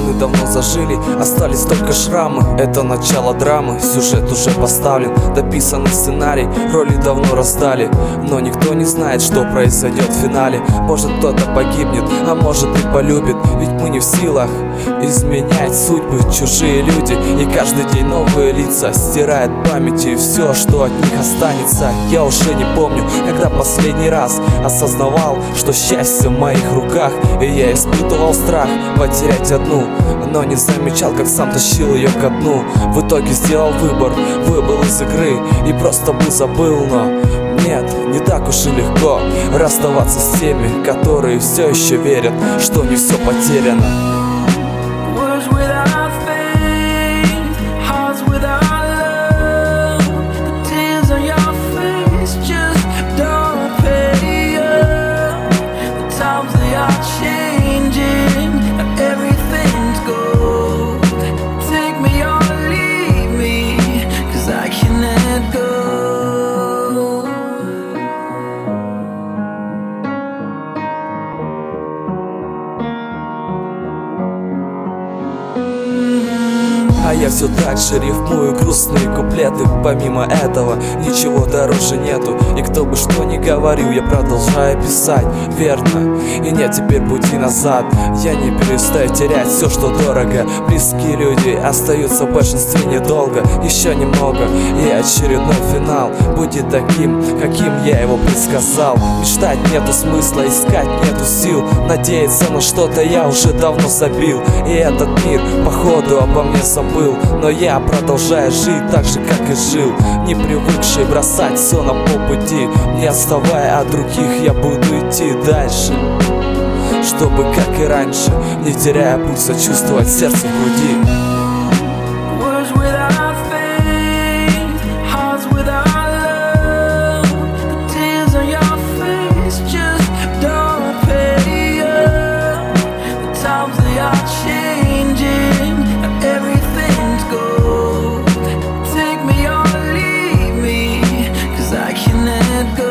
Раны давно зажили, остались только шрамы. Это начало драмы, сюжет уже поставлен, дописанный сценарий, роли давно раздали. Но никто не знает, что произойдет в финале. Может, кто-то погибнет, а может и полюбит. Ведь мы не в силах изменять судьбы. Чужие люди, и каждый день новые лица стирает памяти все, что от них останется. Я уже не помню, когда последний раз осознавал, что счастье в моих руках. И я испытывал страх потерять одну, но не замечал, как сам тащил ее ко дну. В итоге сделал выбор, выбыл из игры и просто бы забыл. Но нет, не так уж и легко расставаться с теми, которые все еще верят, что не все потеряно. А я все так же рифмую грустные куплеты. Помимо этого ничего дороже нету. И кто бы что ни говорил, я продолжаю писать, верно. И нет теперь пути назад. Я не перестаю терять все, что дорого. Близкие люди остаются в большинстве недолго. Еще немного, и очередной финал будет таким, каким я его предсказал. Мечтать нету смысла, искать нету сил. Надеяться на что-то я уже давно забил. И этот мир походу обо мне забыл. Но я продолжаю жить так же, как и жил, не привыкший бросать все на полпути. Не отставая от других, я буду идти дальше, чтобы, как и раньше, не теряя пульса, чувствовать сердце в груди. Take me or leave me, 'cause I can't let go.